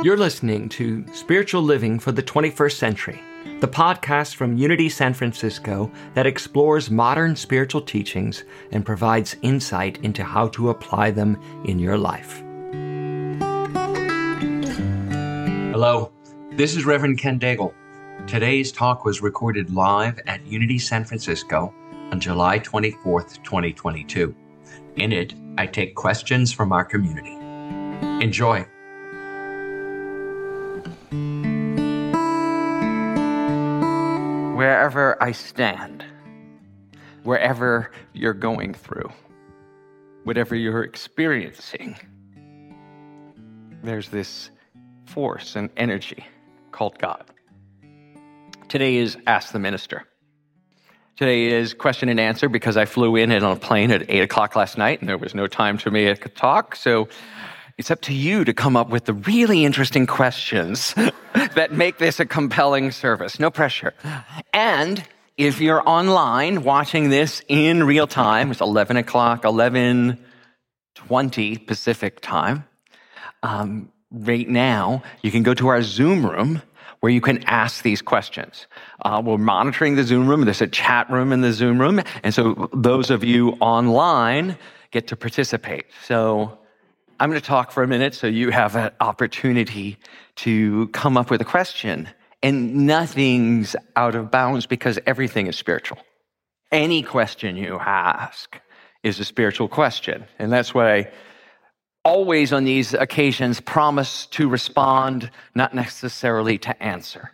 You're listening to Spiritual Living for the 21st Century, the podcast from Unity San Francisco that explores modern spiritual teachings and provides insight into how to apply them in your life. Hello, this is Reverend Ken Daigle. Today's talk was recorded live at Unity San Francisco on July 24th, 2022. In it, I take questions from our community. Enjoy. Wherever I stand, wherever you're going through, whatever you're experiencing, there's this force and energy called God. Today is Ask the Minister. Today is question and answer because I flew in on a plane at 8 o'clock last night and there was no time for me to talk. So it's up to you to come up with the really interesting questions that make this a compelling service. No pressure. And if you're online watching this in real time, it's 11 o'clock, 11:20 Pacific time. Right now, you can go to our Zoom room where you can ask these questions. We're monitoring the Zoom room. There's a chat room in the Zoom room. And so those of you online get to participate. So I'm going to talk for a minute so you have an opportunity to come up with a question. And nothing's out of bounds because everything is spiritual. Any question you ask is a spiritual question. And that's why I always on these occasions promise to respond, not necessarily to answer.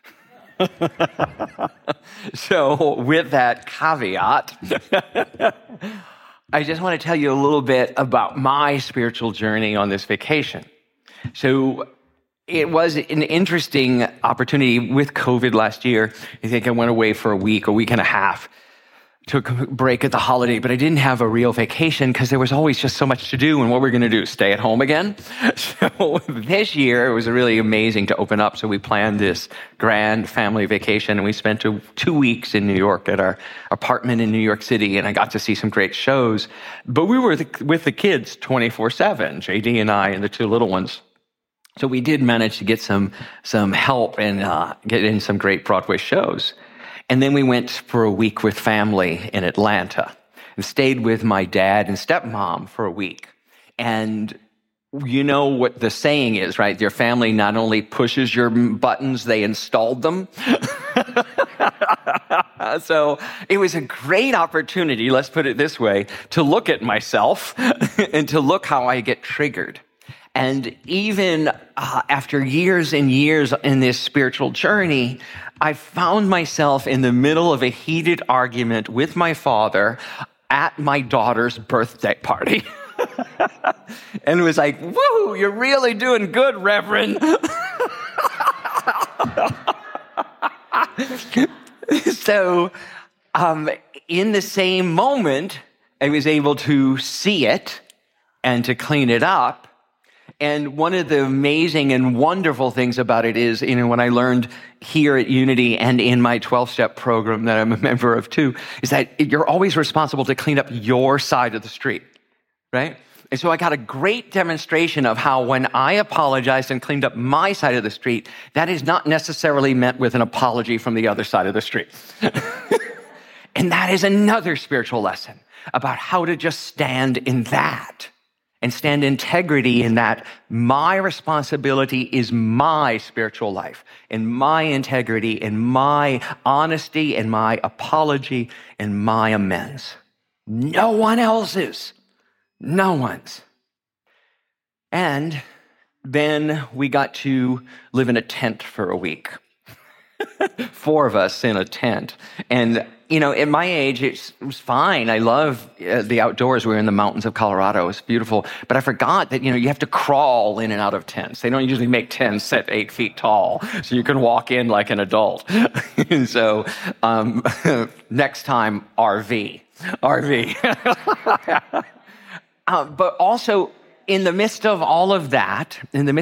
So with that caveat, I just want to tell you a little bit about my spiritual journey on this vacation. So it was an interesting opportunity with COVID last year. I think I went away for a week and a half, took a break at the holiday, but I didn't have a real vacation because there was always just so much to do. And what we're going to do, stay at home again? So this year, it was really amazing to open up. So we planned this grand family vacation and we spent 2 weeks in New York at our apartment in New York City. And I got to see some great shows. But we were with the kids 24/7, JD and I and the two little ones. So we did manage to get some help and get in some great Broadway shows. And then we went for a week with family in Atlanta and stayed with my dad and stepmom for a week. And you know what the saying is, right? Your family not only pushes your buttons, they installed them. So it was a great opportunity, let's put it this way, to look at myself and to look how I get triggered. And even after years and years in this spiritual journey, I found myself in the middle of a heated argument with my father at my daughter's birthday party. And it was like, woo, you're really doing good, Reverend. So in the same moment, I was able to see it and to clean it up. And one of the amazing and wonderful things about it is, when I learned here at Unity and in my 12-step program that I'm a member of too, is that you're always responsible to clean up your side of the street, right? And so I got a great demonstration of how when I apologized and cleaned up my side of the street, that is not necessarily meant with an apology from the other side of the street. And that is another spiritual lesson about how to just stand in that. And stand integrity in that my responsibility is my spiritual life and my integrity and my honesty and my apology and my amends. No one else's. No one's. And then we got to live in a tent for a week. 4 of us in a tent. And at my age, it was fine. I love the outdoors. We were in the mountains of Colorado. It was beautiful. But I forgot that, you have to crawl in and out of tents. They don't usually make tents at 8 feet tall, so you can walk in like an adult. And so next time, RV. But also, in the midst of all of that,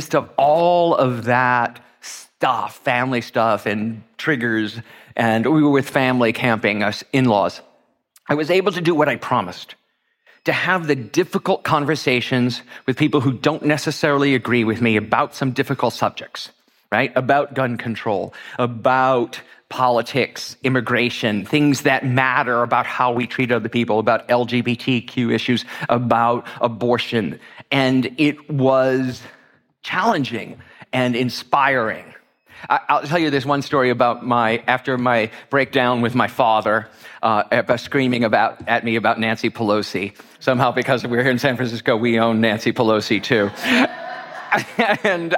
stuff, family stuff and triggers, and we were with family camping, us in-laws, I was able to do what I promised, to have the difficult conversations with people who don't necessarily agree with me about some difficult subjects, right? About gun control, about politics, immigration, things that matter about how we treat other people, about LGBTQ issues, about abortion. And it was challenging and inspiring. I'll tell you this one story about after my breakdown with my father, screaming at me about Nancy Pelosi. Somehow, because we're here in San Francisco, we own Nancy Pelosi too. And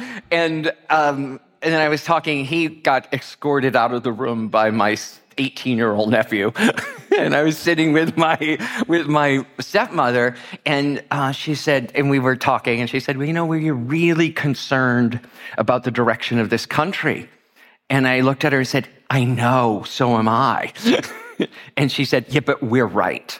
then I was talking, he got escorted out of the room by my 18-year-old nephew. And I was sitting with my stepmother, and she said, and we were talking, and she said, well, we're really concerned about the direction of this country. And I looked at her and said, I know, so am I. And she said, yeah, but we're right.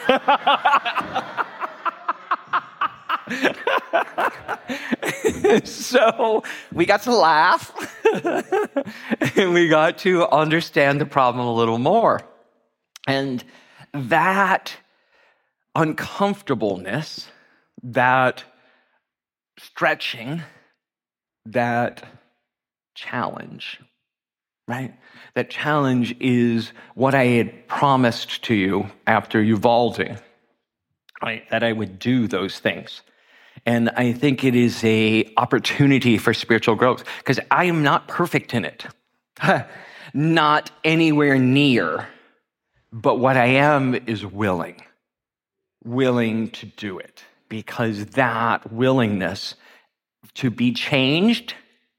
So we got to laugh, and we got to understand the problem a little more. And that uncomfortableness, that stretching, that challenge, right? That challenge is what I had promised to you after Uvalde, right? That I would do those things. And I think it is an opportunity for spiritual growth, because I am not perfect in it. Not anywhere near. But what I am is willing to do it, because that willingness to be changed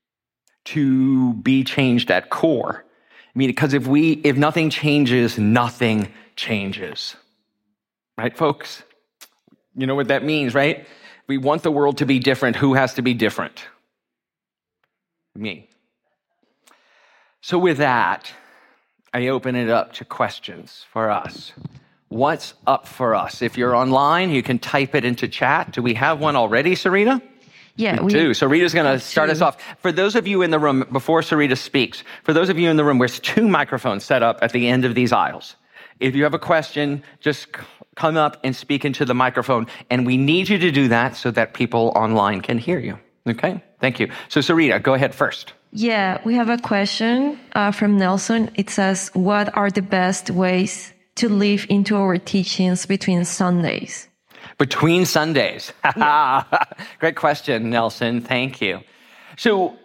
at core. I mean, because if nothing changes, nothing changes. Right, folks? You know what that means, right? We want the world to be different. Who has to be different? Me. So with that, I open it up to questions for us. What's up for us? If you're online, you can type it into chat. Do we have one already, Sarita? Yeah, we do. So Rita's going to start us off. For those of you in the room, before Sarita speaks, for those of you in the room, there's 2 microphones set up at the end of these aisles. If you have a question, just come up and speak into the microphone. And we need you to do that so that people online can hear you. Okay? Thank you. So Sarita, go ahead first. Yeah, we have a question from Nelson. It says, what are the best ways to live into our teachings between Sundays? Between Sundays. Yeah. Great question, Nelson. Thank you. So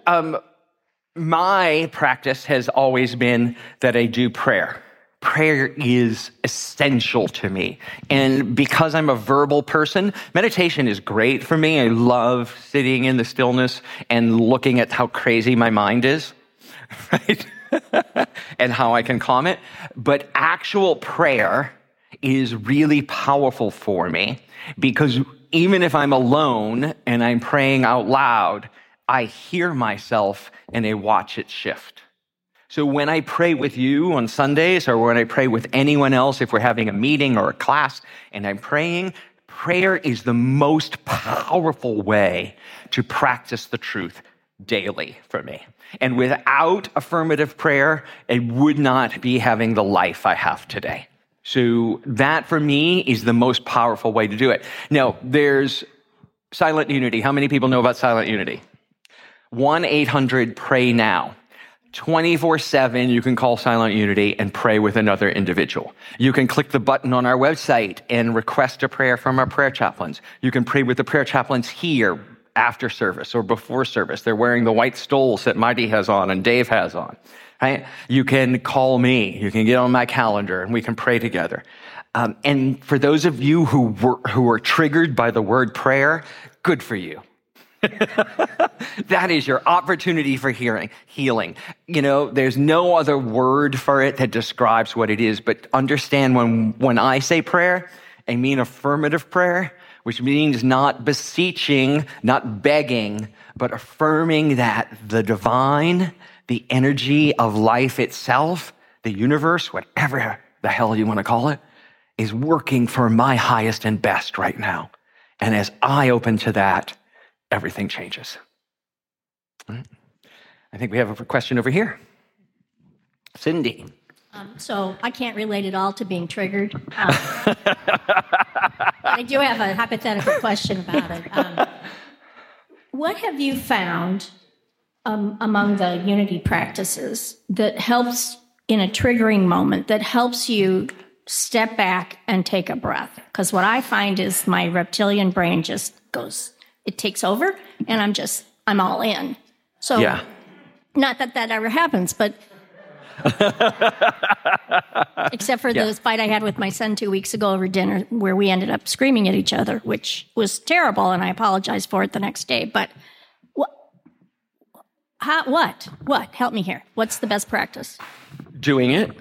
my practice has always been that I do prayer. Prayer is essential to me. And because I'm a verbal person, meditation is great for me. I love sitting in the stillness and looking at how crazy my mind is, right? And how I can calm it. But actual prayer is really powerful for me, because even if I'm alone and I'm praying out loud, I hear myself and I watch it shift. So when I pray with you on Sundays, or when I pray with anyone else, if we're having a meeting or a class and I'm praying, prayer is the most powerful way to practice the truth daily for me. And without affirmative prayer, I would not be having the life I have today. So that for me is the most powerful way to do it. Now, there's Silent Unity. How many people know about Silent Unity? 1-800-PRAY-NOW. 24/7, you can call Silent Unity and pray with another individual. You can click the button on our website and request a prayer from our prayer chaplains. You can pray with the prayer chaplains here after service or before service. They're wearing the white stoles that Mighty has on and Dave has on. Right? You can call me. You can get on my calendar and we can pray together. And for those of you who are triggered by the word prayer, good for you. That is your opportunity for healing. You know, there's no other word for it that describes what it is, but understand when I say prayer, I mean affirmative prayer, which means not beseeching, not begging, but affirming that the divine, the energy of life itself, the universe, whatever the hell you want to call it, is working for my highest and best right now. And as I open to that, everything changes. Right. I think we have a question over here. Cindy. So I can't relate at all to being triggered. I do have a hypothetical question about it. What have you found among the unity practices that helps in a triggering moment, that helps you step back and take a breath? Because what I find is my reptilian brain just goes, it takes over, and I'm all in. So, Yeah. not that ever happens, but except for the fight I had with my son 2 weeks ago over dinner, where we ended up screaming at each other, which was terrible, and I apologized for it the next day. But what? Help me here. What's the best practice? Doing it.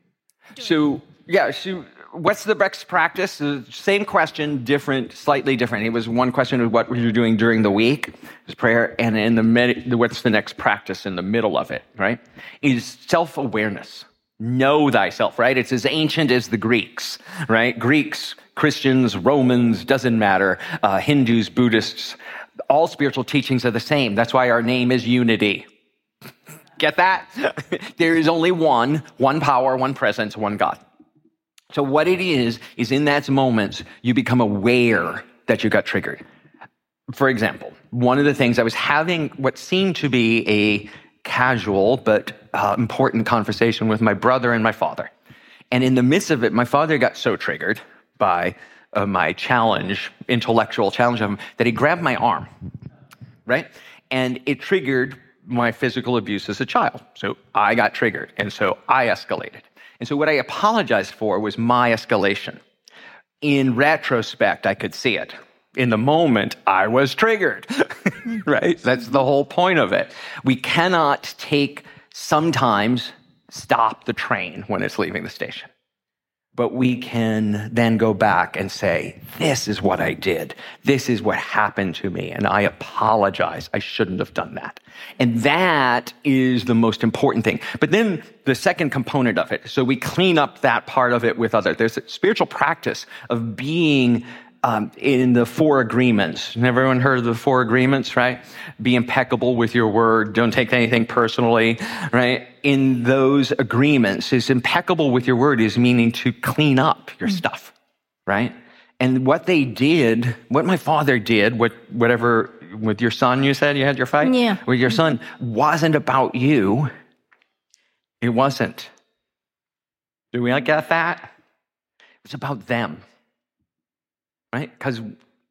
So what's the best practice? The same question, slightly different. It was one question of what were you doing during the week, it was prayer, and in what's the next practice in the middle of it, right? Is self-awareness. Know thyself, right? It's as ancient as the Greeks, right? Greeks, Christians, Romans, doesn't matter, Hindus, Buddhists, all spiritual teachings are the same. That's why our name is Unity. Get that? There is only one power, one presence, one God. So what it is in that moment, you become aware that you got triggered. For example, one of the things I was having what seemed to be a casual but important conversation with my brother and my father. And in the midst of it, my father got so triggered by my intellectual challenge of him, that he grabbed my arm, right? And it triggered my physical abuse as a child. So I got triggered, and so I escalated. And so what I apologized for was my escalation. In retrospect, I could see it. In the moment, I was triggered, right? That's the whole point of it. We cannot sometimes stop the train when it's leaving the station. But we can then go back and say, this is what I did. This is what happened to me. And I apologize. I shouldn't have done that. And that is the most important thing. But then the second component of it, so we clean up that part of it with others. There's a spiritual practice of being in the 4 agreements. Everyone heard of the 4 agreements, right? Be impeccable with your word. Don't take anything personally, right? In those agreements, is impeccable with your word is meaning to clean up your stuff, right? And what my father did, whatever, with your son, you said you had your fight? Yeah. With your son, wasn't about you. It wasn't. Do we not get that? It was about them. Right? Because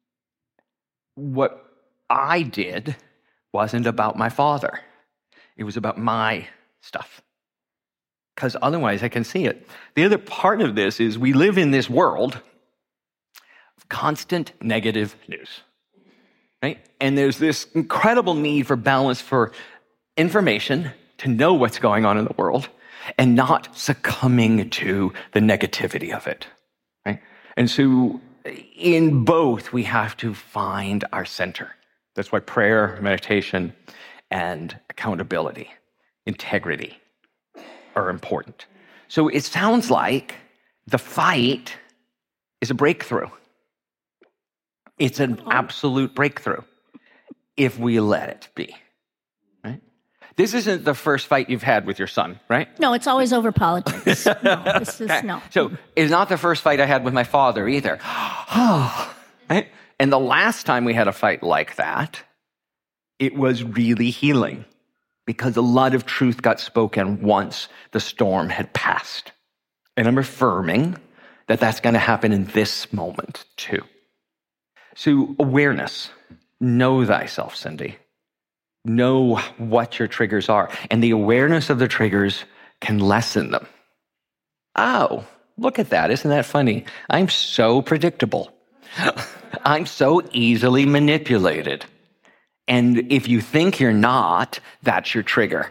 what I did wasn't about my father. It was about my stuff. Because otherwise I can see it. The other part of this is we live in this world of constant negative news. Right? And there's this incredible need for balance, for information, to know what's going on in the world, and not succumbing to the negativity of it. Right? And so in both, we have to find our center. That's why prayer, meditation, and accountability, integrity are important. So it sounds like the fight is a breakthrough. It's an absolute breakthrough if we let it be. Right? This isn't the first fight you've had with your son, right? No, it's always over politics. No. So it's not the first fight I had with my father either. Right? And the last time we had a fight like that, it was really healing because a lot of truth got spoken once the storm had passed. And I'm affirming that that's going to happen in this moment too. So awareness, know thyself, Cindy. Know what your triggers are. And the awareness of the triggers can lessen them. Oh, look at that. Isn't that funny? I'm so predictable. I'm so easily manipulated. And if you think you're not, that's your trigger.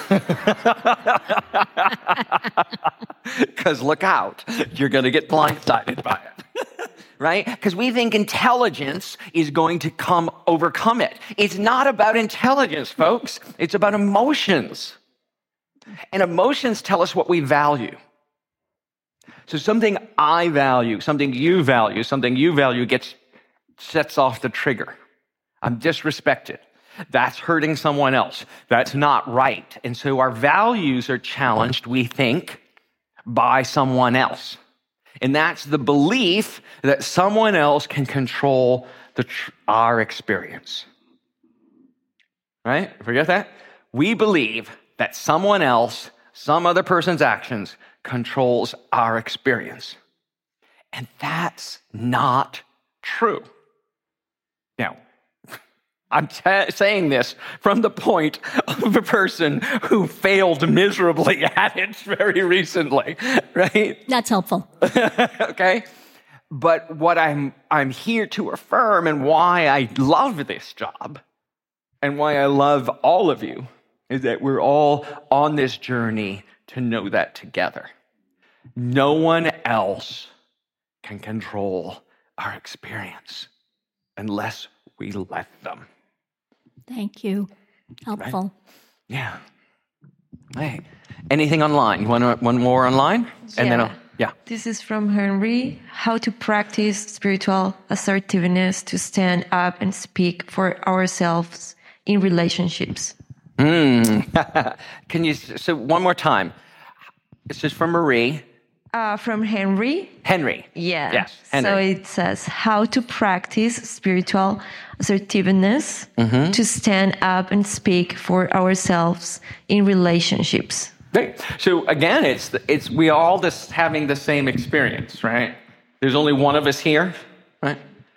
Because look out, you're going to get blindsided by it. Right? Because we think intelligence is going to overcome it. It's not about intelligence, folks. It's about emotions. And emotions tell us what we value. So something I value, something you value sets off the trigger. I'm disrespected. That's hurting someone else. That's not right. And so our values are challenged, we think, by someone else. And that's the belief that someone else can control our experience. Right? Forget that? We believe that someone else, some other person's actions, controls our experience. And that's not true. Now, I'm saying this from the point of a person who failed miserably at it very recently, right? That's helpful. Okay? But what I'm here to affirm, and why I love this job and why I love all of you, is that we're all on this journey to know that together. No one else can control our experience unless we let them. Thank you. Helpful. Right? Yeah. Hey, anything online? You want one more online? Yeah. And then yeah. This is from Henry. How to practice spiritual assertiveness to stand up and speak for ourselves in relationships. Can you, so one more time. This is from Marie. From Henry. Henry. Yeah. Yes, Henry. So it says how to practice spiritual assertiveness to stand up and speak for ourselves in relationships. Great. So again, it's we all just having the same experience, right? There's only one of us here, right?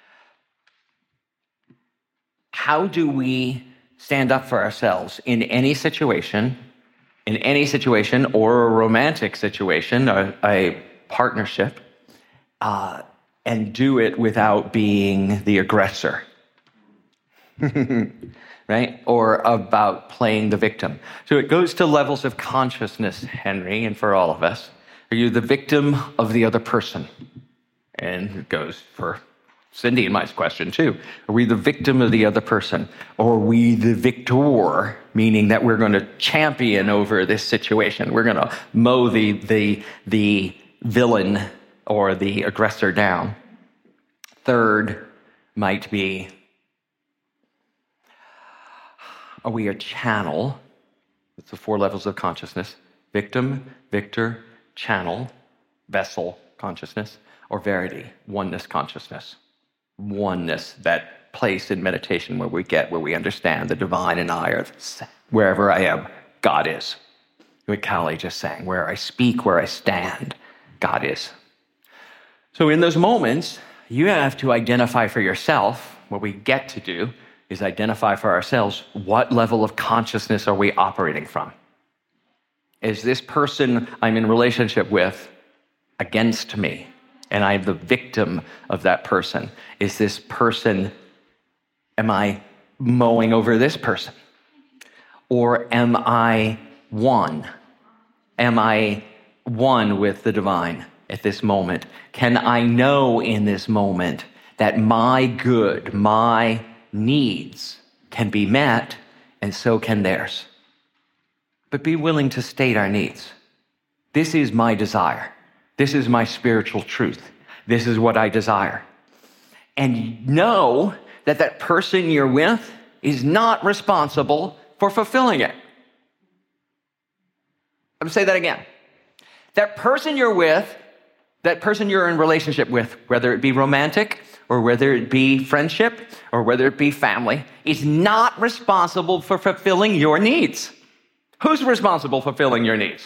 How do we stand up for ourselves in any situation, or a romantic situation, a partnership, and do it without being the aggressor? Right? Or about playing the victim. So it goes to levels of consciousness, Henry, and for all of us. Are you the victim of the other person? And it goes for Cindy and my question too. Are we the victim of the other person? Or are we the victor, meaning that we're going to champion over this situation? We're going to mow the villain or the aggressor down. Third might be, are we a channel? It's the 4 levels of consciousness. Victim, victor, channel, vessel consciousness, or verity, oneness consciousness. Oneness, that place in meditation where we understand the divine and I are wherever I am, God is. What Callie just sang, where I speak, where I stand, God is. So in those moments, you have to identify for yourself. What we get to do is identify for ourselves what level of consciousness are we operating from. Is this person I'm in relationship with against me, and I'm the victim of that person? Is this person, am I mowing over this person? Or am I one? Am I one with the divine at this moment? Can I know in this moment that my good, my needs can be met, and so can theirs? But be willing to state our needs. This is my desire. This is my spiritual truth. This is what I desire. And know that that person you're with is not responsible for fulfilling it. I'm going to say that again. That person you're with, that person you're in relationship with, whether it be romantic or whether it be friendship or whether it be family, is not responsible for fulfilling your needs. Who's responsible for fulfilling your needs?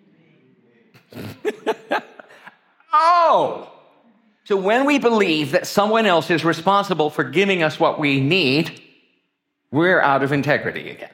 Oh! So when we believe that someone else is responsible for giving us what we need, we're out of integrity again.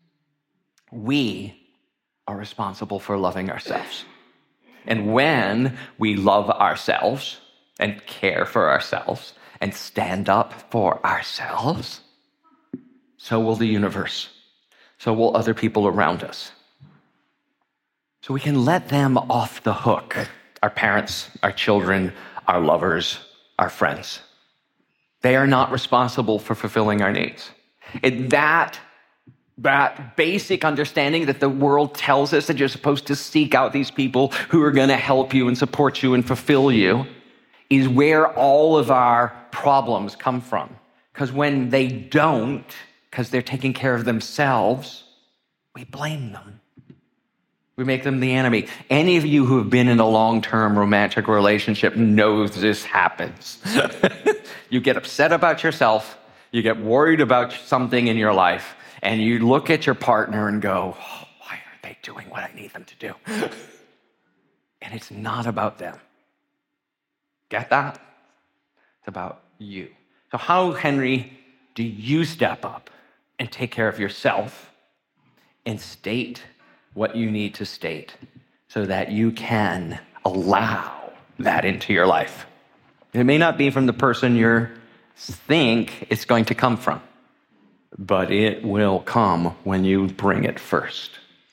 We are responsible for loving ourselves. And when we love ourselves and care for ourselves and stand up for ourselves, so will the universe. So will other people around us. So we can let them off the hook. Our parents, our children, our lovers, our friends. They are not responsible for fulfilling our needs. That basic understanding that the world tells us that you're supposed to seek out these people who are going to help you and support you and fulfill you is where all of our problems come from. Because when they don't, because they're taking care of themselves, we blame them. We make them the enemy. Any of you who have been in a long-term romantic relationship knows this happens. You get upset about yourself, you get worried about something in your life, and you look at your partner and go, oh, why aren't they doing what I need them to do? And it's not about them. Get that? It's about you. So how, Henry, do you step up and take care of yourself and state what you need to state so that you can allow that into your life? It may not be from the person you think it's going to come from, but it will come when you bring it first.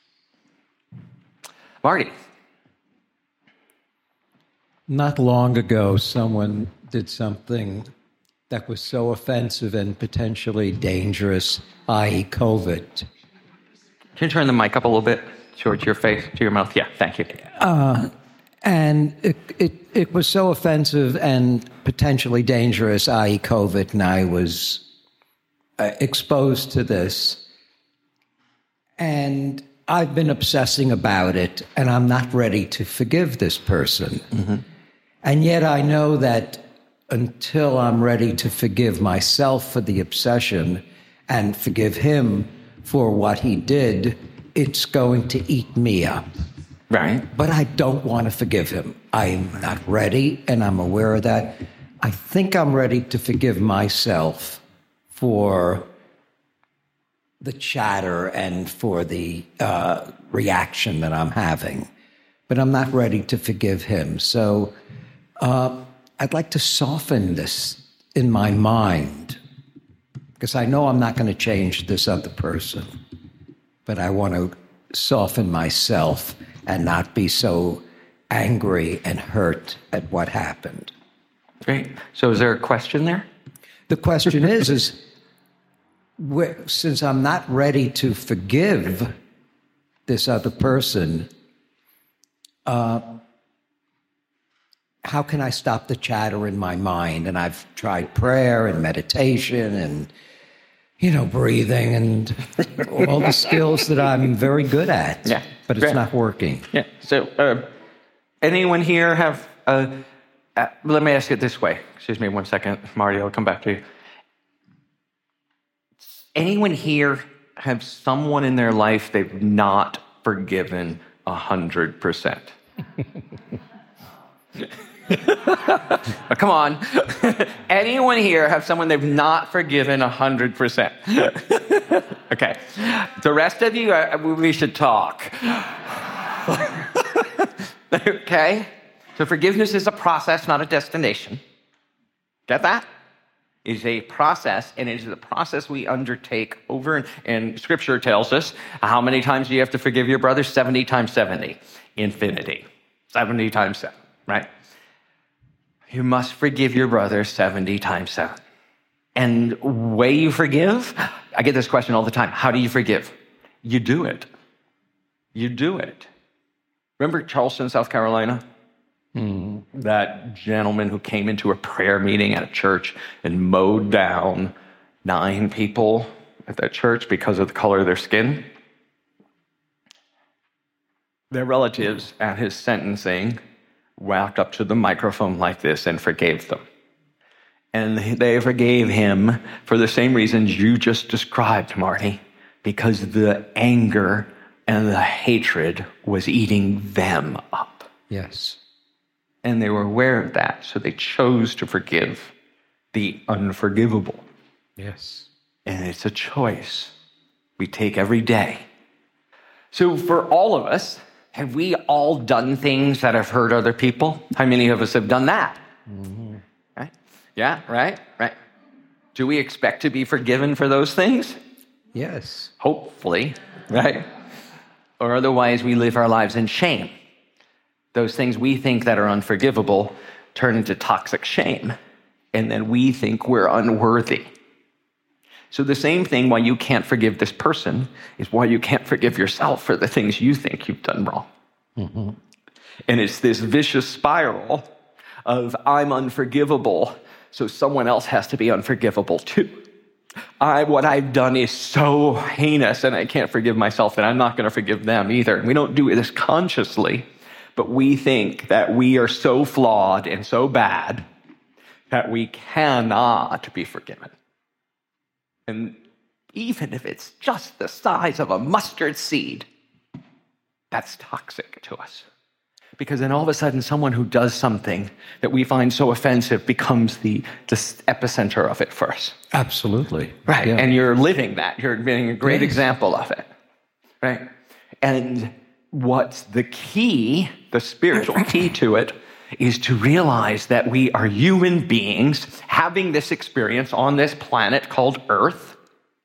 Marty. Not long ago, someone did something that was so offensive and potentially dangerous, i.e. COVID. Can you turn the mic up a little bit towards your face, to your mouth? Yeah, thank you. And it was so offensive and potentially dangerous, i.e. COVID, and I was exposed to this. And I've been obsessing about it, and I'm not ready to forgive this person. Mm-hmm. And yet I know that until I'm ready to forgive myself for the obsession and forgive him for what he did, it's going to eat me up. Right. But I don't want to forgive him. I'm not ready, and I'm aware of that. I think I'm ready to forgive myself for the chatter and for the reaction that I'm having. But I'm not ready to forgive him. So I'd like to soften this in my mind, because I know I'm not going to change this other person. But I want to soften myself and not be so angry and hurt at what happened. Great. So is there a question there? The question is since I'm not ready to forgive this other person, how can I stop the chatter in my mind? And I've tried prayer and meditation and, breathing and all the skills that I'm very good at. Yeah. But it's not working. Yeah. So anyone here have, let me ask it this way. Excuse me 1 second, Marty, I'll come back to you. Anyone here have someone in their life they've not forgiven 100%? Come on. Anyone here have someone they've not forgiven 100%? Okay. The rest of you, we should talk. Okay? So forgiveness is a process, not a destination. Get that? It is a process, and it is the process we undertake over, and Scripture tells us how many times do you have to forgive your brother? 70 times 70. Infinity. 70 times 7, right? You must forgive your brother 70 times 7. And way you forgive, I get this question all the time. How do you forgive? You do it. You do it. Remember Charleston, South Carolina? That gentleman who came into a prayer meeting at a church and mowed down 9 people at that church because of the color of their skin? Their relatives at his sentencing walked up to the microphone like this and forgave them. And they forgave him for the same reasons you just described, Marty, because the anger and the hatred was eating them up. Yes. And they were aware of that, so they chose to forgive the unforgivable. Yes. And it's a choice we take every day. So for all of us, have we all done things that have hurt other people? How many of us have done that? Mm-hmm. Right? Yeah, right? Do we expect to be forgiven for those things? Yes. Hopefully, right? Or otherwise we live our lives in shame. Those things we think that are unforgivable turn into toxic shame, and then we think we're unworthy. So the same thing why you can't forgive this person is why you can't forgive yourself for the things you think you've done wrong. Mm-hmm. And it's this vicious spiral of I'm unforgivable, so someone else has to be unforgivable too. what I've done is so heinous and I can't forgive myself and I'm not going to forgive them either. We don't do this consciously, but we think that we are so flawed and so bad that we cannot be forgiven. And even if it's just the size of a mustard seed, that's toxic to us. Because then all of a sudden, someone who does something that we find so offensive becomes the epicenter of it for us. Absolutely. Right. Yeah. And you're living that. You're being a great Yes. example of it. Right. And what's the key, the spiritual key to it, is to realize that we are human beings having this experience on this planet called Earth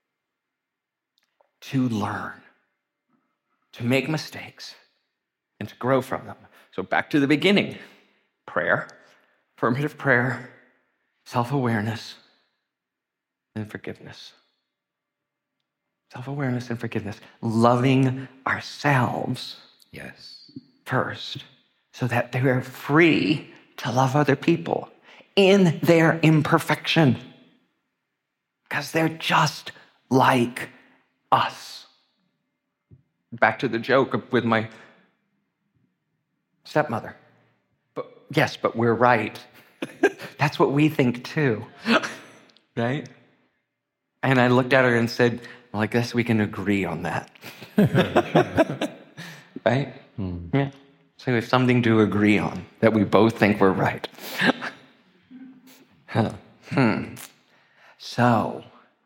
to learn, to make mistakes, and to grow from them. So back to the beginning, prayer, affirmative prayer, self-awareness, and forgiveness. Self-awareness and forgiveness. Loving ourselves Yes. first so that they are free to love other people in their imperfection. Because they're just like us. Back to the joke with my stepmother. But yes, but we're right. That's what we think too. Right? And I looked at her and said, well, I guess we can agree on that. Right? Yeah. So we have something to agree on, that we both think we're right. So,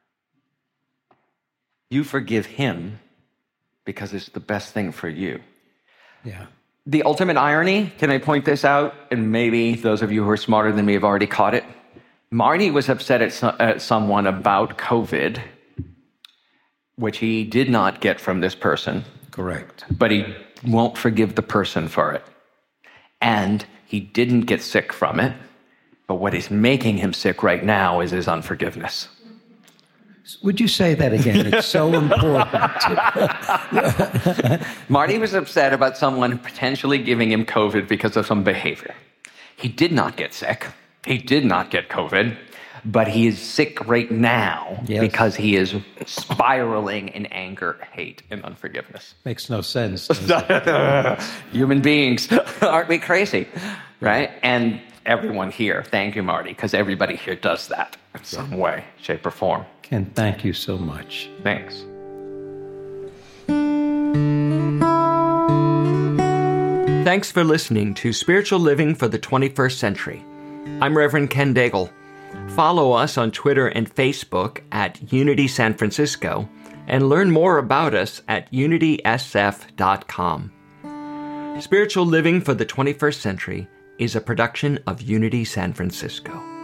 you forgive him because it's the best thing for you. Yeah. The ultimate irony, can I point this out? And maybe those of you who are smarter than me have already caught it. Marty was upset at someone about COVID, which he did not get from this person. Correct. But he won't forgive the person for it. And he didn't get sick from it. But what is making him sick right now is his unforgiveness. Would you say that again? It's so important. Marty was upset about someone potentially giving him COVID because of some behavior. He did not get sick. He did not get COVID. But he is sick right now because he is spiraling in anger, hate, and unforgiveness. Makes no sense. Human beings, aren't we crazy? Right? And everyone here, thank you, Marty, because everybody here does that in some way, shape, or form. Ken, thank you so much. Thanks. Thanks for listening to Spiritual Living for the 21st Century. I'm Reverend Ken Daigle. Follow us on Twitter and Facebook at Unity San Francisco and learn more about us at unitysf.com. Spiritual Living for the 21st Century is a production of Unity San Francisco.